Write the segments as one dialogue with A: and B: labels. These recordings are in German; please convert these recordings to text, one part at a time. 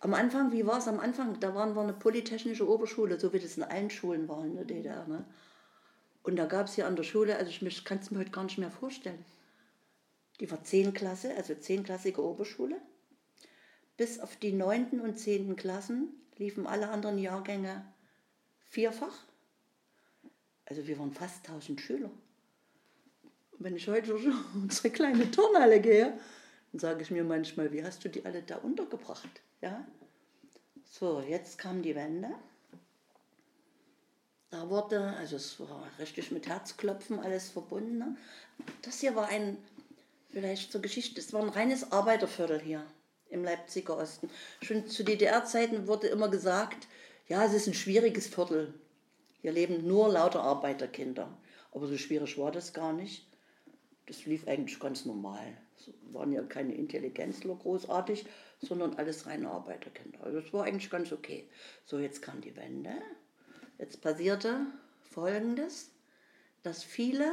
A: Am Anfang, wie war es am Anfang? Da waren wir eine polytechnische Oberschule, so wie das in allen Schulen war in der DDR. Ne? Und da gab es hier an der Schule, also ich kann es mir heute gar nicht mehr vorstellen. Die war 10 Klasse, also 10-klassige Oberschule. Bis auf die 9. und 10. Klassen liefen alle anderen Jahrgänge vierfach. Also wir waren fast 1000 Schüler. Und wenn ich heute durch unsere kleine Turnhalle gehe, dann sage ich mir manchmal, wie hast du die alle da untergebracht? Ja? So, jetzt kam die Wende. Da wurde, also es war richtig mit Herzklopfen alles verbunden. Ne? Das hier war vielleicht zur Geschichte, es war ein reines Arbeiterviertel hier im Leipziger Osten. Schon zu DDR-Zeiten wurde immer gesagt, ja, es ist ein schwieriges Viertel. Hier leben nur lauter Arbeiterkinder. Aber so schwierig war das gar nicht. Das lief eigentlich ganz normal. Es waren ja keine Intelligenzler großartig, sondern alles reine Arbeiterkinder. Also das war eigentlich ganz okay. So, jetzt kam die Wende. Jetzt passierte Folgendes, dass viele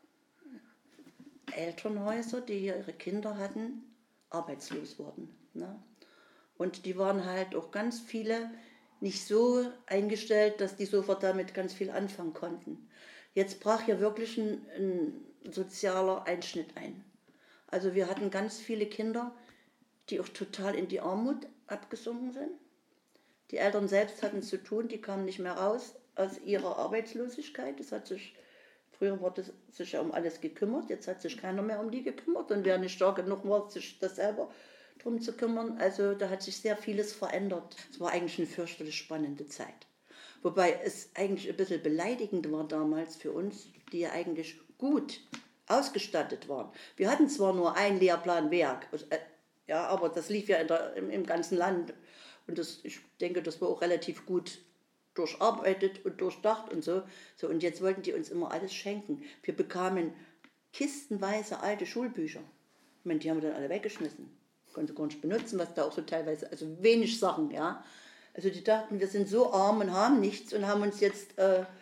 A: Elternhäuser, die hier ihre Kinder hatten, arbeitslos wurden. Ne? Und die waren halt auch ganz viele nicht so eingestellt, dass die sofort damit ganz viel anfangen konnten. Jetzt brach hier wirklich ein sozialer Einschnitt ein. Also wir hatten ganz viele Kinder, die auch total in die Armut abgesunken sind. Die Eltern selbst hatten es zu tun, die kamen nicht mehr raus aus ihrer Arbeitslosigkeit. Früher wurde sich ja um alles gekümmert, jetzt hat sich keiner mehr um die gekümmert und wer nicht stark genug war, sich das selber drum zu kümmern. Also da hat sich sehr vieles verändert. Es war eigentlich eine fürchterlich spannende Zeit. Wobei es eigentlich ein bisschen beleidigend war damals für uns, die ja eigentlich gut ausgestattet waren. Wir hatten zwar nur ein Lehrplan Werk, ja, aber das lief ja im ganzen Land. Und ich denke, das war auch relativ gut durcharbeitet und durchdacht und so. So. Und jetzt wollten die uns immer alles schenken. Wir bekamen kistenweise alte Schulbücher. Ich meine, die haben wir dann alle weggeschmissen. Konnte gar nicht benutzen, was da auch so teilweise, also wenig Sachen, ja. Also die dachten, wir sind so arm und haben nichts und haben uns jetzt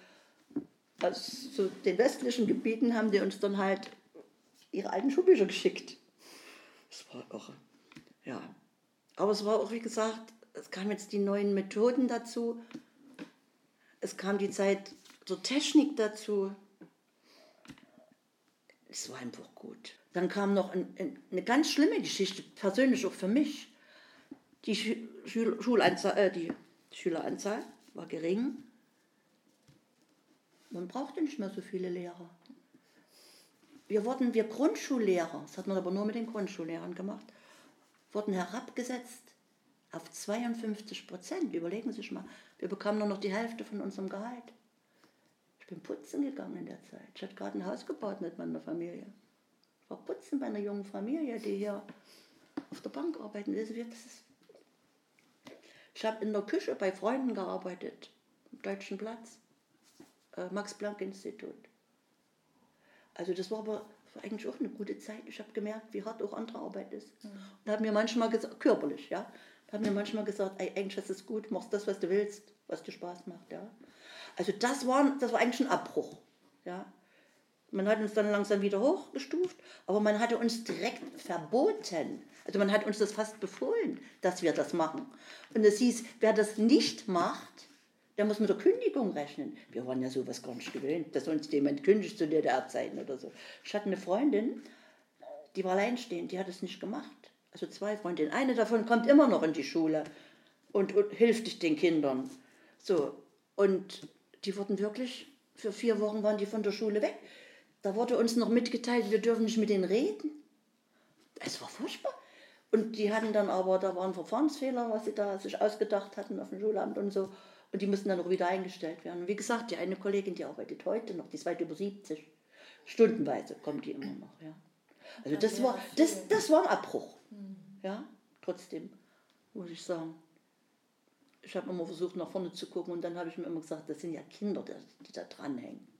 A: aus so den westlichen Gebieten haben die uns dann halt ihre alten Schulbücher geschickt. Das war irre. Ja. Aber es war auch, wie gesagt, es kamen jetzt die neuen Methoden dazu. Es kam die Zeit der Technik dazu. Es war einfach gut. Dann kam noch eine ganz schlimme Geschichte, persönlich auch für mich. Die Schüleranzahl war gering. Man brauchte nicht mehr so viele Lehrer. Wir Grundschullehrer, das hat man aber nur mit den Grundschullehrern gemacht, wurden herabgesetzt auf 52%. Überlegen Sie sich mal, wir bekamen nur noch die Hälfte von unserem Gehalt. Ich bin putzen gegangen in der Zeit. Ich hatte gerade ein Haus gebaut mit meiner Familie. Ich war putzen bei einer jungen Familie, die hier auf der Bank arbeiten. Ich habe in der Küche bei Freunden gearbeitet, am Deutschen Platz, Max-Planck-Institut. Also das war eigentlich auch eine gute Zeit. Ich habe gemerkt, wie hart auch andere Arbeit ist. Und habe mir manchmal gesagt, körperlich, ja, habe mir manchmal gesagt, ey, eigentlich ist es gut, machst das, was du willst, was dir Spaß macht, ja. Also das war eigentlich ein Abbruch, ja. Man hat uns dann langsam wieder hochgestuft, aber man hatte uns direkt verboten. Also man hat uns das fast befohlen, dass wir das machen. Und es hieß, wer das nicht macht, der muss mit der Kündigung rechnen. Wir waren ja sowas gar nicht gewöhnt, dass uns jemand kündigt zu DDR-Zeiten oder so. Ich hatte eine Freundin, die war alleinstehend, die hat es nicht gemacht. Also 2 Freundinnen. Eine davon kommt immer noch in die Schule und hilft den Kindern. So, und die wurden wirklich, für 4 Wochen waren die von der Schule weg. Da wurde uns noch mitgeteilt, wir dürfen nicht mit denen reden. Es war furchtbar. Und die hatten dann aber, da waren Verfahrensfehler, was sie da sich ausgedacht hatten auf dem Schulamt und so. Und die mussten dann auch wieder eingestellt werden. Und wie gesagt, die eine Kollegin, die arbeitet heute noch, die ist weit über 70. Stundenweise kommt die immer noch, ja. Also das war ein Abbruch. Ja, trotzdem, muss ich sagen. Ich habe immer versucht, nach vorne zu gucken und dann habe ich mir immer gesagt, das sind ja Kinder, die da dranhängen.